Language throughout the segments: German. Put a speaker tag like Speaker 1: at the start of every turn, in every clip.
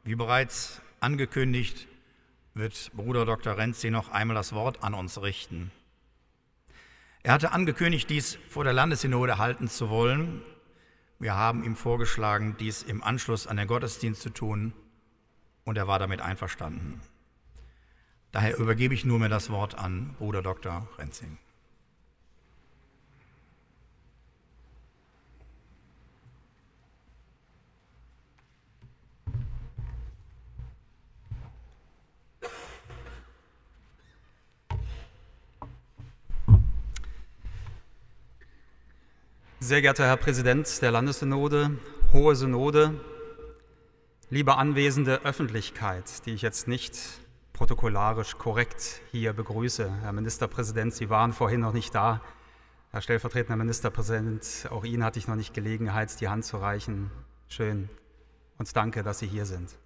Speaker 1: Wie bereits angekündigt, wird Bruder Dr. Renzi noch einmal das Wort an uns richten. Er hatte angekündigt, dies vor der Landessynode halten zu wollen. Wir haben ihm vorgeschlagen, dies im Anschluss an den Gottesdienst zu tun, und er war damit einverstanden. Daher übergebe ich nunmehr das Wort an Bruder Dr. Renzing.
Speaker 2: Sehr geehrter Herr Präsident der Landessynode, Hohe Synode, liebe anwesende Öffentlichkeit, die ich jetzt nicht protokollarisch korrekt hier begrüße. Herr Ministerpräsident, Sie waren vorhin noch nicht da. Herr stellvertretender Ministerpräsident, auch Ihnen hatte ich noch nicht Gelegenheit, die Hand zu reichen. Schön und danke, dass Sie hier sind.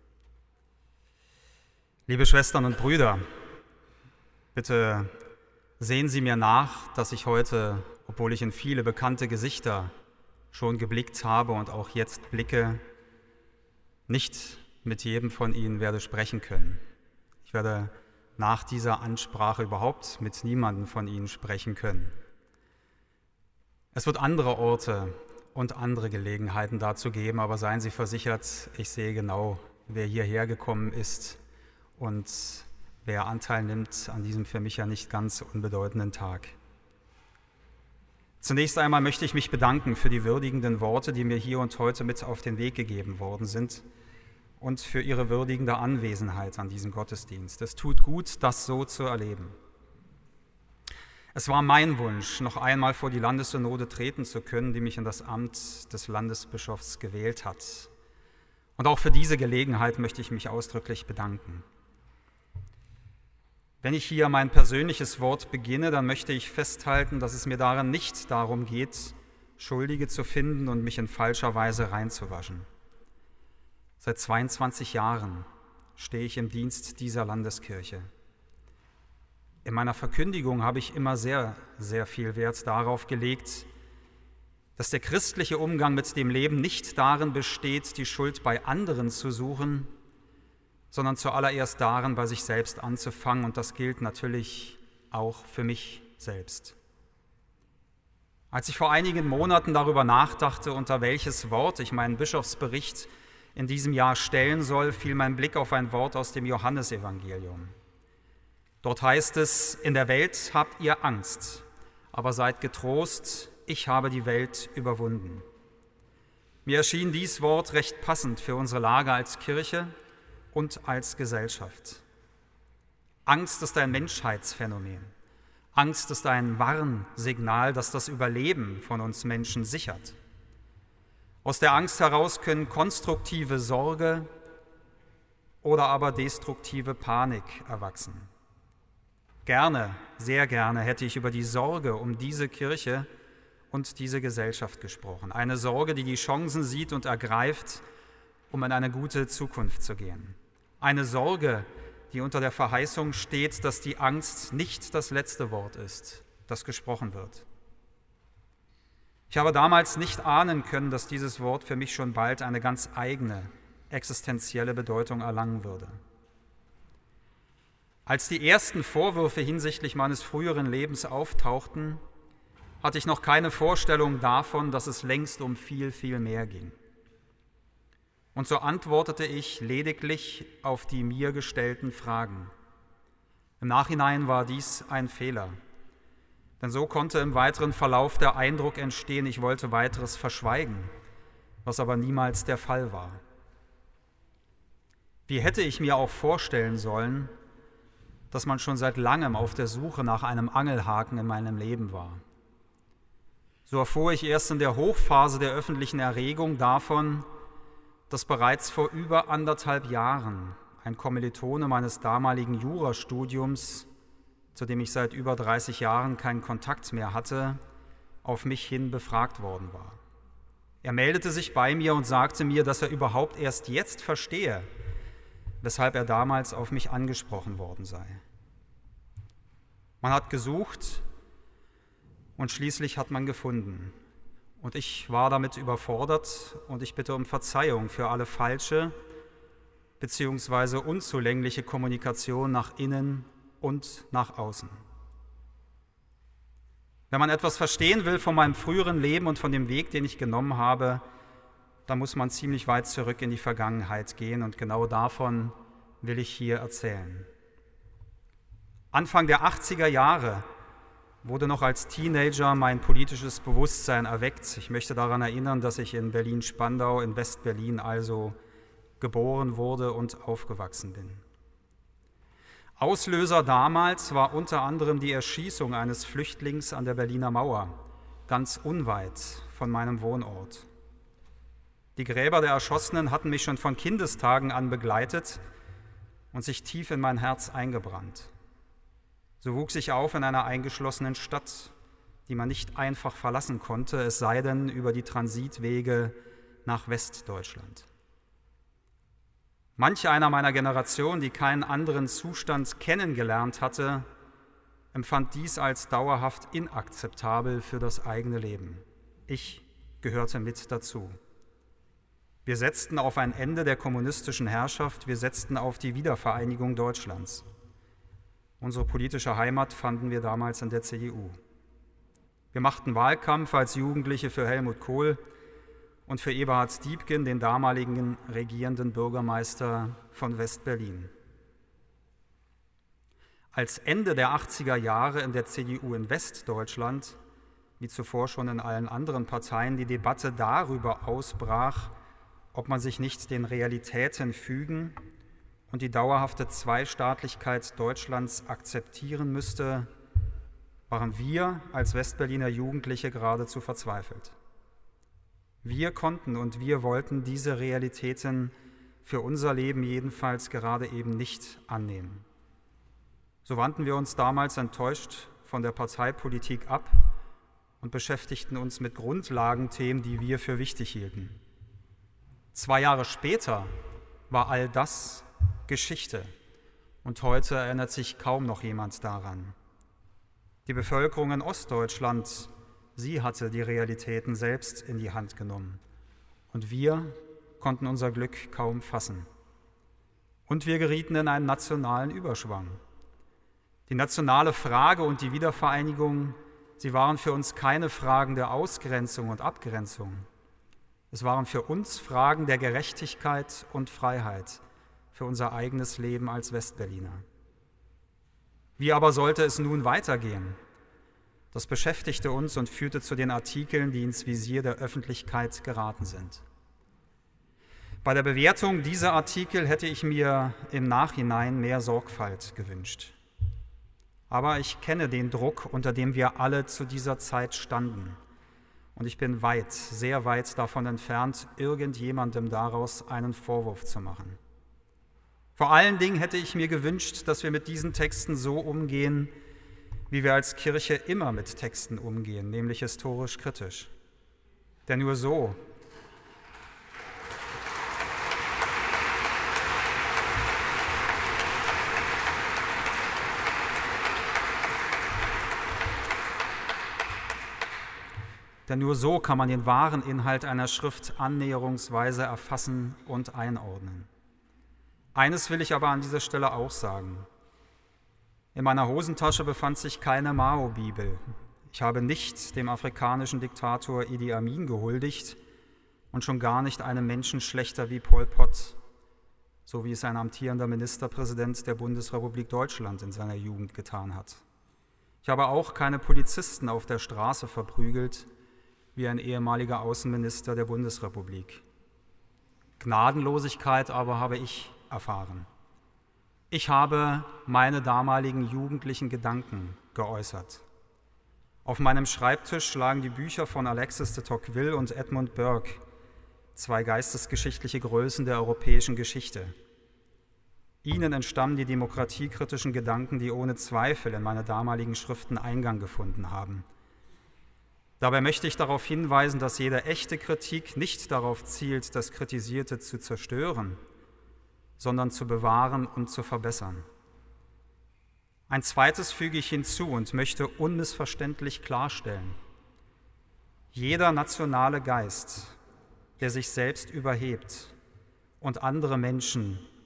Speaker 2: Liebe Schwestern und Brüder, bitte sehen Sie mir nach, dass ich heute, obwohl ich in viele bekannte Gesichter schon geblickt habe und auch jetzt blicke, nicht mit jedem von Ihnen werde sprechen können. Ich werde nach dieser Ansprache überhaupt mit niemandem von Ihnen sprechen können. Es wird andere Orte und andere Gelegenheiten dazu geben, aber seien Sie versichert, ich sehe genau, wer hierher gekommen ist und wer Anteil nimmt an diesem für mich ja nicht ganz unbedeutenden Tag. Zunächst einmal möchte ich mich bedanken für die würdigenden Worte, die mir hier und heute mit auf den Weg gegeben worden sind und für Ihre würdigende Anwesenheit an diesem Gottesdienst. Es tut gut, das so zu erleben. Es war mein Wunsch, noch einmal vor die Landessynode treten zu können, die mich in das Amt des Landesbischofs gewählt hat. Und auch für diese Gelegenheit möchte ich mich ausdrücklich bedanken. Wenn ich hier mein persönliches Wort beginne, dann möchte ich festhalten, dass es mir darin nicht darum geht, Schuldige zu finden und mich in falscher Weise reinzuwaschen. Seit 22 Jahren stehe ich im Dienst dieser Landeskirche. In meiner Verkündigung habe ich immer sehr, sehr viel Wert darauf gelegt, dass der christliche Umgang mit dem Leben nicht darin besteht, die Schuld bei anderen zu suchen, sondern zuallererst darin, bei sich selbst anzufangen. Und das gilt natürlich auch für mich selbst. Als ich vor einigen Monaten darüber nachdachte, unter welches Wort ich meinen Bischofsbericht in diesem Jahr stellen soll, fiel mein Blick auf ein Wort aus dem Johannesevangelium. Dort heißt es: In der Welt habt ihr Angst, aber seid getrost, ich habe die Welt überwunden. Mir erschien dies Wort recht passend für unsere Lage als Kirche und als Gesellschaft. Angst ist ein Menschheitsphänomen. Angst ist ein Warnsignal, das das Überleben von uns Menschen sichert. Aus der Angst heraus können konstruktive Sorge oder aber destruktive Panik erwachsen. Gerne, sehr gerne hätte ich über die Sorge um diese Kirche und diese Gesellschaft gesprochen. Eine Sorge, die die Chancen sieht und ergreift, um in eine gute Zukunft zu gehen. Eine Sorge, die unter der Verheißung steht, dass die Angst nicht das letzte Wort ist, das gesprochen wird. Ich habe damals nicht ahnen können, dass dieses Wort für mich schon bald eine ganz eigene, existenzielle Bedeutung erlangen würde. Als die ersten Vorwürfe hinsichtlich meines früheren Lebens auftauchten, hatte ich noch keine Vorstellung davon, dass es längst um viel, viel mehr ging. Und so antwortete ich lediglich auf die mir gestellten Fragen. Im Nachhinein war dies ein Fehler, denn so konnte im weiteren Verlauf der Eindruck entstehen, ich wollte weiteres verschweigen, was aber niemals der Fall war. Wie hätte ich mir auch vorstellen sollen, dass man schon seit langem auf der Suche nach einem Angelhaken in meinem Leben war? So erfuhr ich erst in der Hochphase der öffentlichen Erregung davon, dass bereits vor über 1,5 Jahren ein Kommilitone meines damaligen Jurastudiums, zu dem ich seit über 30 Jahren keinen Kontakt mehr hatte, auf mich hin befragt worden war. Er meldete sich bei mir und sagte mir, dass er überhaupt erst jetzt verstehe, weshalb er damals auf mich angesprochen worden sei. Man hat gesucht und schließlich hat man gefunden. Und ich war damit überfordert und ich bitte um Verzeihung für alle falsche bzw. unzulängliche Kommunikation nach innen und nach außen. Wenn man etwas verstehen will von meinem früheren Leben und von dem Weg, den ich genommen habe, dann muss man ziemlich weit zurück in die Vergangenheit gehen und genau davon will ich hier erzählen. Anfang der 80er Jahre wurde noch als Teenager mein politisches Bewusstsein erweckt. Ich möchte daran erinnern, dass ich in Berlin-Spandau, in West-Berlin also geboren wurde und aufgewachsen bin. Auslöser damals war unter anderem die Erschießung eines Flüchtlings an der Berliner Mauer, ganz unweit von meinem Wohnort. Die Gräber der Erschossenen hatten mich schon von Kindestagen an begleitet und sich tief in mein Herz eingebrannt. So wuchs ich auf in einer eingeschlossenen Stadt, die man nicht einfach verlassen konnte, es sei denn über die Transitwege nach Westdeutschland. Manch einer meiner Generation, die keinen anderen Zustand kennengelernt hatte, empfand dies als dauerhaft inakzeptabel für das eigene Leben. Ich gehörte mit dazu. Wir setzten auf ein Ende der kommunistischen Herrschaft, wir setzten auf die Wiedervereinigung Deutschlands. Unsere politische Heimat fanden wir damals in der CDU. Wir machten Wahlkampf als Jugendliche für Helmut Kohl und für Eberhard Diepgen, den damaligen regierenden Bürgermeister von West-Berlin. Als Ende der 80er Jahre in der CDU in Westdeutschland, wie zuvor schon in allen anderen Parteien, die Debatte darüber ausbrach, ob man sich nicht den Realitäten fügen und die dauerhafte Zweistaatlichkeit Deutschlands akzeptieren müsste, waren wir als Westberliner Jugendliche geradezu verzweifelt. Wir konnten und wir wollten diese Realitäten für unser Leben jedenfalls gerade eben nicht annehmen. So wandten wir uns damals enttäuscht von der Parteipolitik ab und beschäftigten uns mit Grundlagenthemen, die wir für wichtig hielten. 2 Jahre später war all das Geschichte und heute erinnert sich kaum noch jemand daran. Die Bevölkerung in Ostdeutschland, sie hatte die Realitäten selbst in die Hand genommen und wir konnten unser Glück kaum fassen. Und wir gerieten in einen nationalen Überschwang. Die nationale Frage und die Wiedervereinigung, sie waren für uns keine Fragen der Ausgrenzung und Abgrenzung. Es waren für uns Fragen der Gerechtigkeit und Freiheit für unser eigenes Leben als Westberliner. Wie aber sollte es nun weitergehen? Das beschäftigte uns und führte zu den Artikeln, die ins Visier der Öffentlichkeit geraten sind. Bei der Bewertung dieser Artikel hätte ich mir im Nachhinein mehr Sorgfalt gewünscht. Aber ich kenne den Druck, unter dem wir alle zu dieser Zeit standen. Und ich bin weit, sehr weit davon entfernt, irgendjemandem daraus einen Vorwurf zu machen. Vor allen Dingen hätte ich mir gewünscht, dass wir mit diesen Texten so umgehen, wie wir als Kirche immer mit Texten umgehen, nämlich historisch kritisch. Denn nur so kann man den wahren Inhalt einer Schrift annäherungsweise erfassen und einordnen. Eines will ich aber an dieser Stelle auch sagen. In meiner Hosentasche befand sich keine Mao-Bibel. Ich habe nicht dem afrikanischen Diktator Idi Amin gehuldigt und schon gar nicht einem Menschenschlechter wie Pol Pot, so wie es ein amtierender Ministerpräsident der Bundesrepublik Deutschland in seiner Jugend getan hat. Ich habe auch keine Polizisten auf der Straße verprügelt, wie ein ehemaliger Außenminister der Bundesrepublik. Gnadenlosigkeit aber habe ich erfahren. Ich habe meine damaligen jugendlichen Gedanken geäußert. Auf meinem Schreibtisch lagen die Bücher von Alexis de Tocqueville und Edmund Burke, 2 geistesgeschichtliche Größen der europäischen Geschichte. Ihnen entstammen die demokratiekritischen Gedanken, die ohne Zweifel in meine damaligen Schriften Eingang gefunden haben. Dabei möchte ich darauf hinweisen, dass jede echte Kritik nicht darauf zielt, das Kritisierte zu zerstören, sondern zu bewahren und zu verbessern. Ein zweites füge ich hinzu und möchte unmissverständlich klarstellen. Jeder nationale Geist, der sich selbst überhebt und andere Menschen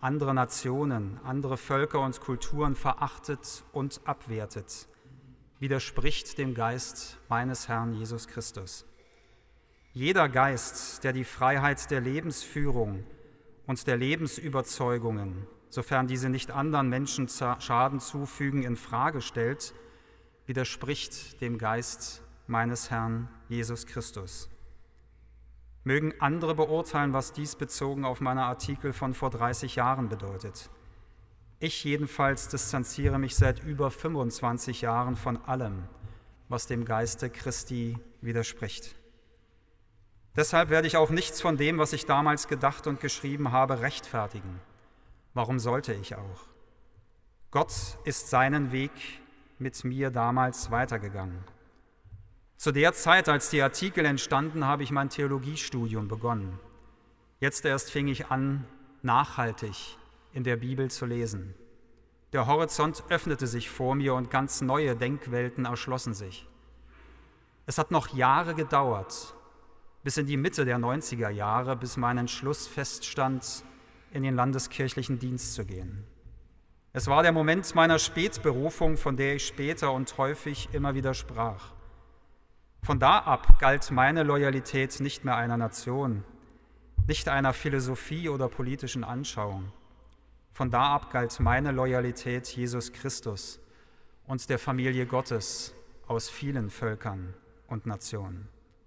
Speaker 2: andere Nationen, andere Völker und Kulturen verachtet und abwertet, widerspricht dem Geist meines Herrn Jesus Christus. Jeder Geist, der die Freiheit der Lebensführung und der Lebensüberzeugungen, sofern diese nicht anderen Menschen Schaden zufügen, in Frage stellt, widerspricht dem Geist meines Herrn Jesus Christus. Mögen andere beurteilen, was dies bezogen auf meine Artikel von vor 30 Jahren bedeutet. Ich jedenfalls distanziere mich seit über 25 Jahren von allem, was dem Geiste Christi widerspricht. Deshalb werde ich auch nichts von dem, was ich damals gedacht und geschrieben habe, rechtfertigen. Warum sollte ich auch? Gott ist seinen Weg mit mir damals weitergegangen. Zu der Zeit, als die Artikel entstanden, habe ich mein Theologiestudium begonnen. Jetzt erst fing ich an, nachhaltig in der Bibel zu lesen. Der Horizont öffnete sich vor mir und ganz neue Denkwelten erschlossen sich. Es hat noch Jahre gedauert, bis in die Mitte der 90er Jahre, bis mein Entschluss feststand, in den landeskirchlichen Dienst zu gehen. Es war der Moment meiner Spätberufung, von der ich später und häufig immer wieder sprach. Von da ab galt meine Loyalität nicht mehr einer Nation, nicht einer Philosophie oder politischen Anschauung. Von da ab galt meine Loyalität Jesus Christus und der Familie Gottes aus vielen Völkern und Nationen.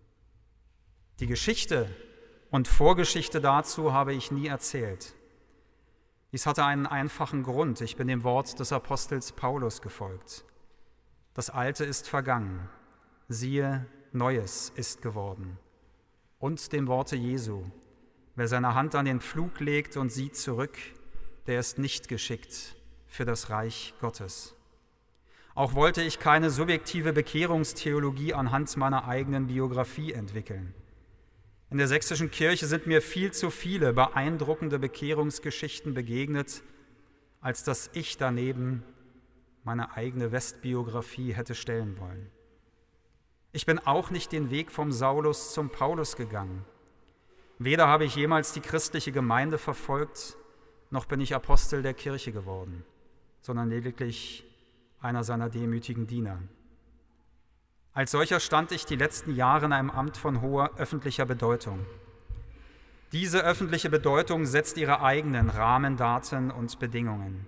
Speaker 2: Die Geschichte und Vorgeschichte dazu habe ich nie erzählt. Dies hatte einen einfachen Grund. Ich bin dem Wort des Apostels Paulus gefolgt. Das Alte ist vergangen, siehe, Neues ist geworden. Und dem Worte Jesu: Wer seine Hand an den Pflug legt und sieht zurück, der ist nicht geschickt für das Reich Gottes. Auch wollte ich keine subjektive Bekehrungstheologie anhand meiner eigenen Biografie entwickeln. In der sächsischen Kirche sind mir viel zu viele beeindruckende Bekehrungsgeschichten begegnet, als dass ich daneben meine eigene Westbiografie hätte stellen wollen. Ich bin auch nicht den Weg vom Saulus zum Paulus gegangen. Weder habe ich jemals die christliche Gemeinde verfolgt, noch bin ich Apostel der Kirche geworden, sondern lediglich einer seiner demütigen Diener. Als solcher stand ich die letzten Jahre in einem Amt von hoher öffentlicher Bedeutung. Diese öffentliche Bedeutung setzt ihre eigenen Rahmendaten und Bedingungen.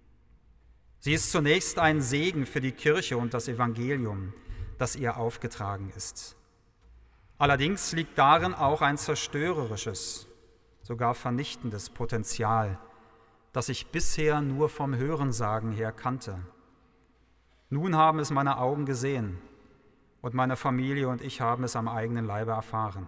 Speaker 2: Sie ist zunächst ein Segen für die Kirche und das Evangelium, das ihr aufgetragen ist. Allerdings liegt darin auch ein zerstörerisches, sogar vernichtendes Potenzial, das ich bisher nur vom Hörensagen her kannte. Nun haben es meine Augen gesehen und meine Familie und ich haben es am eigenen Leibe erfahren.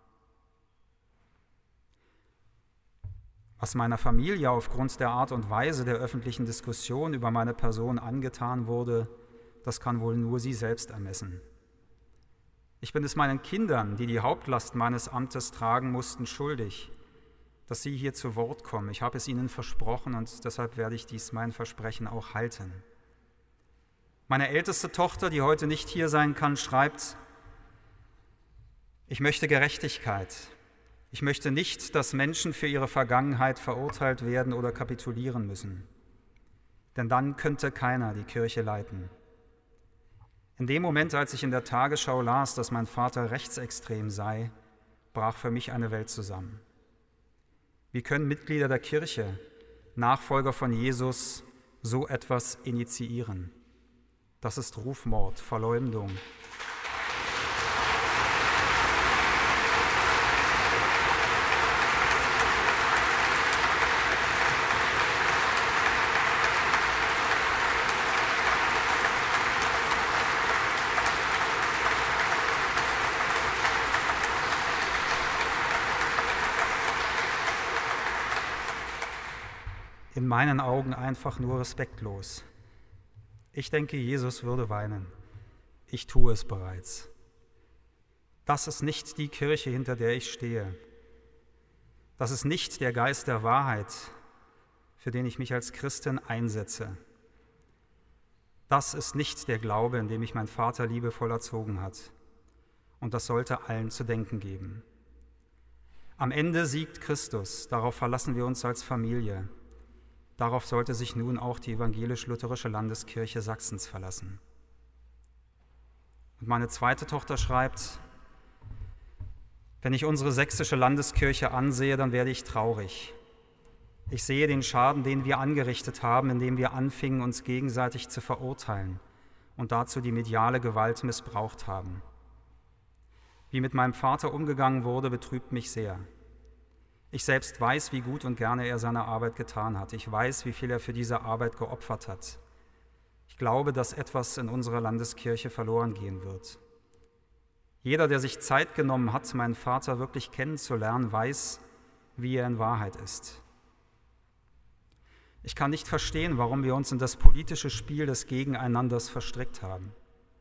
Speaker 2: Was meiner Familie aufgrund der Art und Weise der öffentlichen Diskussion über meine Person angetan wurde, das kann wohl nur sie selbst ermessen. Ich bin es meinen Kindern, die die Hauptlast meines Amtes tragen mussten, schuldig, dass sie hier zu Wort kommen. Ich habe es ihnen versprochen und deshalb werde ich mein Versprechen auch halten. Meine älteste Tochter, die heute nicht hier sein kann, schreibt: Ich möchte Gerechtigkeit. Ich möchte nicht, dass Menschen für ihre Vergangenheit verurteilt werden oder kapitulieren müssen. Denn dann könnte keiner die Kirche leiten. In dem Moment, als ich in der Tagesschau las, dass mein Vater rechtsextrem sei, brach für mich eine Welt zusammen. Wie können Mitglieder der Kirche, Nachfolger von Jesus, so etwas initiieren? Das ist Rufmord, Verleumdung. In meinen Augen einfach nur respektlos. Ich denke, Jesus würde weinen. Ich tue es bereits. Das ist nicht die Kirche, hinter der ich stehe. Das ist nicht der Geist der Wahrheit, für den ich mich als Christin einsetze. Das ist nicht der Glaube, in dem mich mein Vater liebevoll erzogen hat. Und das sollte allen zu denken geben. Am Ende siegt Christus, darauf verlassen wir uns als Familie. Darauf sollte sich nun auch die evangelisch-lutherische Landeskirche Sachsens verlassen. Und meine zweite Tochter schreibt: Wenn ich unsere sächsische Landeskirche ansehe, dann werde ich traurig. Ich sehe den Schaden, den wir angerichtet haben, indem wir anfingen, uns gegenseitig zu verurteilen und dazu die mediale Gewalt missbraucht haben. Wie mit meinem Vater umgegangen wurde, betrübt mich sehr. Ich selbst weiß, wie gut und gerne er seine Arbeit getan hat. Ich weiß, wie viel er für diese Arbeit geopfert hat. Ich glaube, dass etwas in unserer Landeskirche verloren gehen wird. Jeder, der sich Zeit genommen hat, meinen Vater wirklich kennenzulernen, weiß, wie er in Wahrheit ist. Ich kann nicht verstehen, warum wir uns in das politische Spiel des Gegeneinanders verstrickt haben.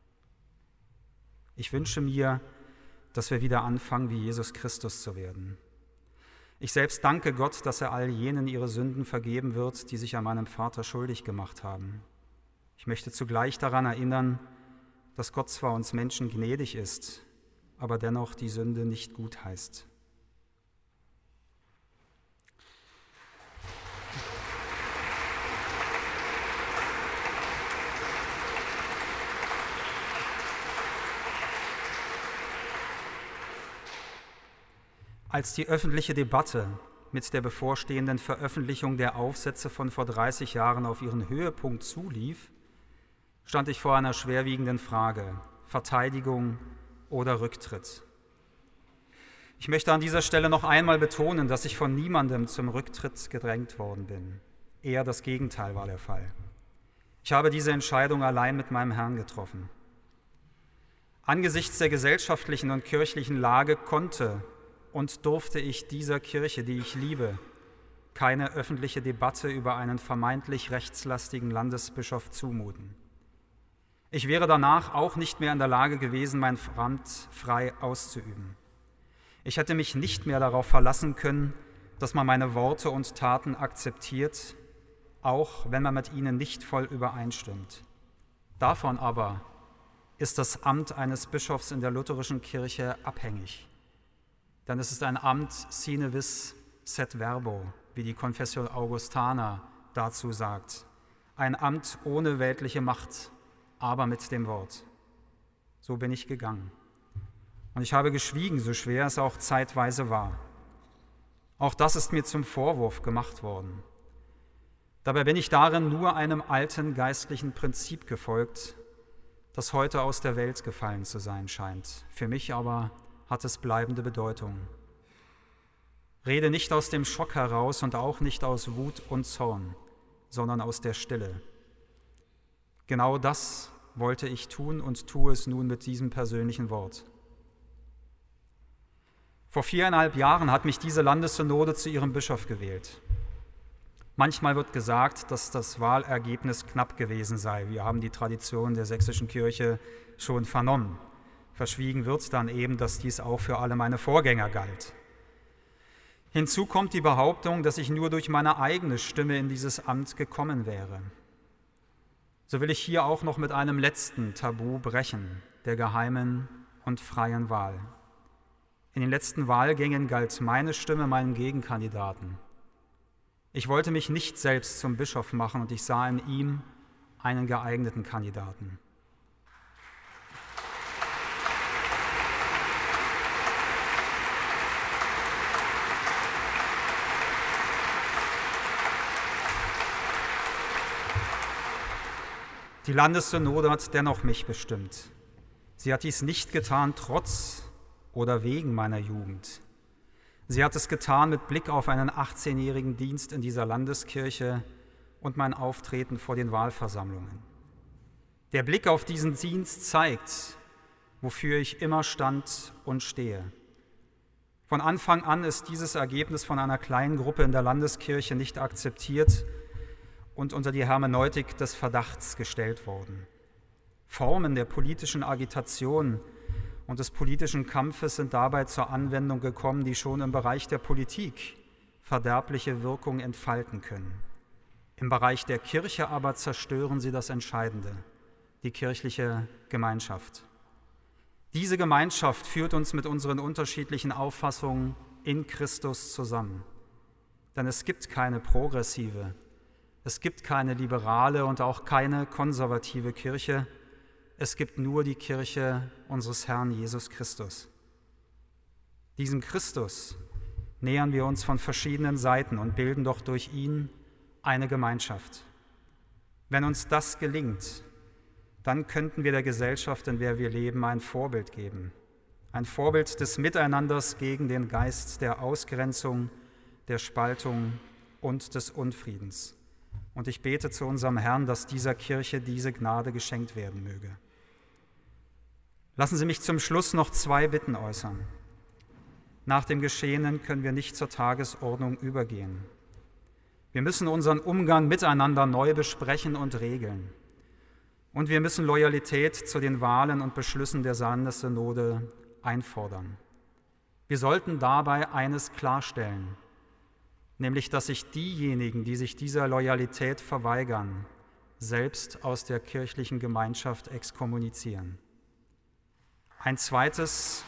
Speaker 2: Ich wünsche mir, dass wir wieder anfangen, wie Jesus Christus zu werden. Ich selbst danke Gott, dass er all jenen ihre Sünden vergeben wird, die sich an meinem Vater schuldig gemacht haben. Ich möchte zugleich daran erinnern, dass Gott zwar uns Menschen gnädig ist, aber dennoch die Sünde nicht gut heißt. Als die öffentliche Debatte mit der bevorstehenden Veröffentlichung der Aufsätze von vor 30 Jahren auf ihren Höhepunkt zulief, stand ich vor einer schwerwiegenden Frage: Verteidigung oder Rücktritt. Ich möchte an dieser Stelle noch einmal betonen, dass ich von niemandem zum Rücktritt gedrängt worden bin. Eher das Gegenteil war der Fall. Ich habe diese Entscheidung allein mit meinem Herrn getroffen. Angesichts der gesellschaftlichen und kirchlichen Lage konnte und durfte ich dieser Kirche, die ich liebe, keine öffentliche Debatte über einen vermeintlich rechtslastigen Landesbischof zumuten. Ich wäre danach auch nicht mehr in der Lage gewesen, mein Amt frei auszuüben. Ich hätte mich nicht mehr darauf verlassen können, dass man meine Worte und Taten akzeptiert, auch wenn man mit ihnen nicht voll übereinstimmt. Davon aber ist das Amt eines Bischofs in der lutherischen Kirche abhängig. Denn es ist ein Amt sine vis sed verbo, wie die Confessio Augustana dazu sagt. Ein Amt ohne weltliche Macht, aber mit dem Wort. So bin ich gegangen. Und ich habe geschwiegen, so schwer es auch zeitweise war. Auch das ist mir zum Vorwurf gemacht worden. Dabei bin ich darin nur einem alten geistlichen Prinzip gefolgt, das heute aus der Welt gefallen zu sein scheint. Für mich aber hat es bleibende Bedeutung. Rede nicht aus dem Schock heraus und auch nicht aus Wut und Zorn, sondern aus der Stille. Genau das wollte ich tun und tue es nun mit diesem persönlichen Wort. Vor 4,5 Jahren hat mich diese Landessynode zu ihrem Bischof gewählt. Manchmal wird gesagt, dass das Wahlergebnis knapp gewesen sei. Wir haben die Tradition der sächsischen Kirche schon vernommen. Verschwiegen wird dann eben, dass dies auch für alle meine Vorgänger galt. Hinzu kommt die Behauptung, dass ich nur durch meine eigene Stimme in dieses Amt gekommen wäre. So will ich hier auch noch mit einem letzten Tabu brechen, der geheimen und freien Wahl. In den letzten Wahlgängen galt meine Stimme meinen Gegenkandidaten. Ich wollte mich nicht selbst zum Bischof machen und ich sah in ihm einen geeigneten Kandidaten. Die Landessynode hat dennoch mich bestimmt. Sie hat dies nicht getan trotz oder wegen meiner Jugend. Sie hat es getan mit Blick auf einen 18-jährigen Dienst in dieser Landeskirche und mein Auftreten vor den Wahlversammlungen. Der Blick auf diesen Dienst zeigt, wofür ich immer stand und stehe. Von Anfang an ist dieses Ergebnis von einer kleinen Gruppe in der Landeskirche nicht akzeptiert und unter die Hermeneutik des Verdachts gestellt worden. Formen der politischen Agitation und des politischen Kampfes sind dabei zur Anwendung gekommen, die schon im Bereich der Politik verderbliche Wirkung entfalten können. Im Bereich der Kirche aber zerstören sie das Entscheidende, die kirchliche Gemeinschaft. Diese Gemeinschaft führt uns mit unseren unterschiedlichen Auffassungen in Christus zusammen. Denn es gibt keine progressive Es gibt keine liberale und auch keine konservative Kirche. Es gibt nur die Kirche unseres Herrn Jesus Christus. Diesem Christus nähern wir uns von verschiedenen Seiten und bilden doch durch ihn eine Gemeinschaft. Wenn uns das gelingt, dann könnten wir der Gesellschaft, in der wir leben, ein Vorbild geben. Ein Vorbild des Miteinanders gegen den Geist der Ausgrenzung, der Spaltung und des Unfriedens. Und ich bete zu unserem Herrn, dass dieser Kirche diese Gnade geschenkt werden möge. Lassen Sie mich zum Schluss noch 2 Bitten äußern. Nach dem Geschehenen können wir nicht zur Tagesordnung übergehen. Wir müssen unseren Umgang miteinander neu besprechen und regeln. Und wir müssen Loyalität zu den Wahlen und Beschlüssen der Landessynode einfordern. Wir sollten dabei eines klarstellen, nämlich dass sich diejenigen, die sich dieser Loyalität verweigern, selbst aus der kirchlichen Gemeinschaft exkommunizieren. Ein zweites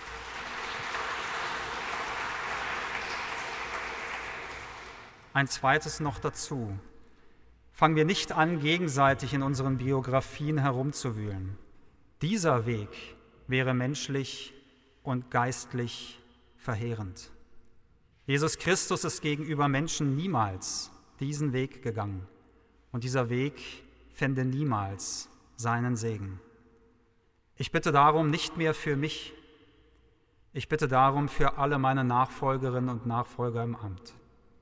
Speaker 2: noch dazu. Fangen wir nicht an, gegenseitig in unseren Biografien herumzuwühlen. Dieser Weg wäre menschlich und geistlich verheerend. Jesus Christus ist gegenüber Menschen niemals diesen Weg gegangen und dieser Weg fände niemals seinen Segen. Ich bitte darum nicht mehr für mich, ich bitte darum für alle meine Nachfolgerinnen und Nachfolger im Amt.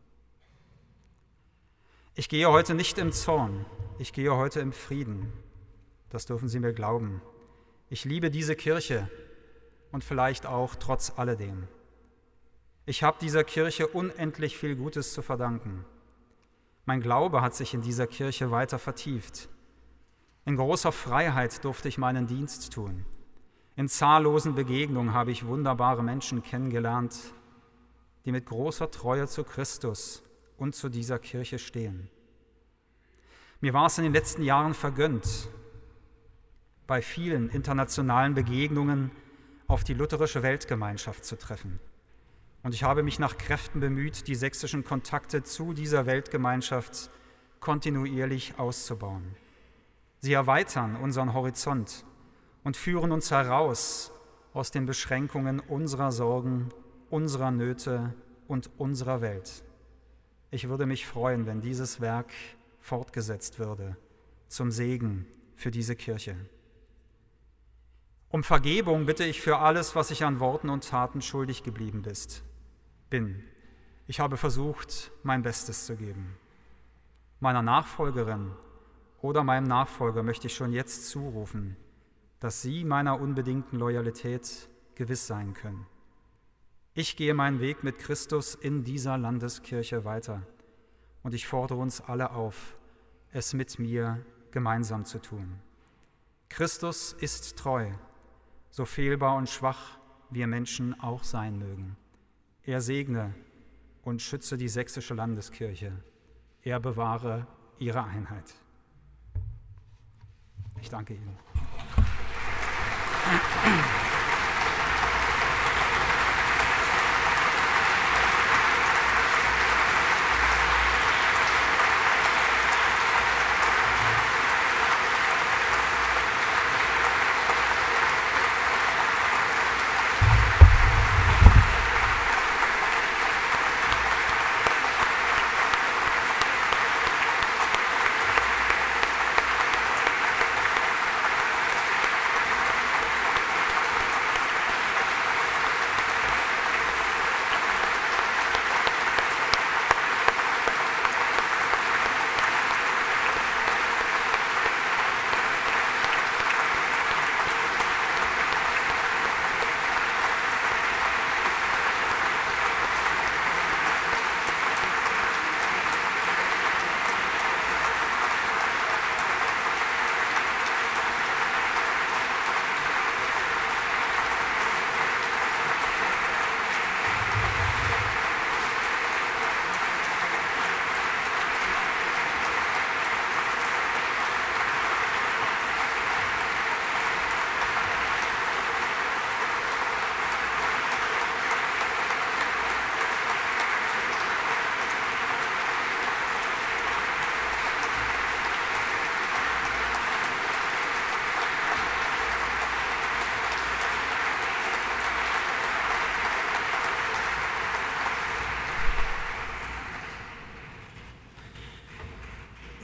Speaker 2: Ich gehe heute nicht im Zorn, ich gehe heute im Frieden. Das dürfen Sie mir glauben. Ich liebe diese Kirche und vielleicht auch trotz alledem. Ich habe dieser Kirche unendlich viel Gutes zu verdanken. Mein Glaube hat sich in dieser Kirche weiter vertieft. In großer Freiheit durfte ich meinen Dienst tun. In zahllosen Begegnungen habe ich wunderbare Menschen kennengelernt, die mit großer Treue zu Christus und zu dieser Kirche stehen. Mir war es in den letzten Jahren vergönnt, bei vielen internationalen Begegnungen auf die lutherische Weltgemeinschaft zu treffen. Und ich habe mich nach Kräften bemüht, die sächsischen Kontakte zu dieser Weltgemeinschaft kontinuierlich auszubauen. Sie erweitern unseren Horizont und führen uns heraus aus den Beschränkungen unserer Sorgen, unserer Nöte und unserer Welt. Ich würde mich freuen, wenn dieses Werk fortgesetzt würde, zum Segen für diese Kirche. Um Vergebung bitte ich für alles, was ich an Worten und Taten schuldig geblieben bin. Ich habe versucht, mein Bestes zu geben. Meiner Nachfolgerin oder meinem Nachfolger möchte ich schon jetzt zurufen, dass sie meiner unbedingten Loyalität gewiss sein können. Ich gehe meinen Weg mit Christus in dieser Landeskirche weiter und ich fordere uns alle auf, es mit mir gemeinsam zu tun. Christus ist treu, so fehlbar und schwach wir Menschen auch sein mögen. Er segne und schütze die sächsische Landeskirche. Er bewahre ihre Einheit. Ich danke Ihnen.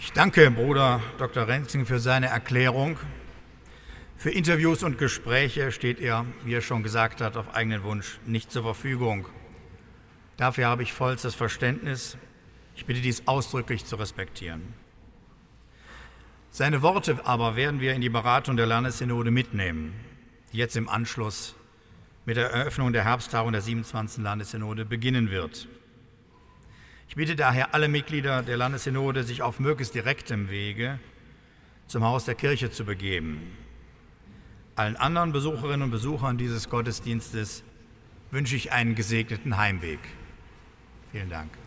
Speaker 1: Ich danke Bruder Dr. Renzing für seine Erklärung. Für Interviews und Gespräche steht er, wie er schon gesagt hat, auf eigenen Wunsch nicht zur Verfügung. Dafür habe ich vollstes Verständnis. Ich bitte dies ausdrücklich zu respektieren. Seine Worte aber werden wir in die Beratung der Landessynode mitnehmen, die jetzt im Anschluss mit der Eröffnung der Herbsttagung der 27. Landessynode beginnen wird. Ich bitte daher alle Mitglieder der Landessynode, sich auf möglichst direktem Wege zum Haus der Kirche zu begeben. Allen anderen Besucherinnen und Besuchern dieses Gottesdienstes wünsche ich einen gesegneten Heimweg. Vielen Dank.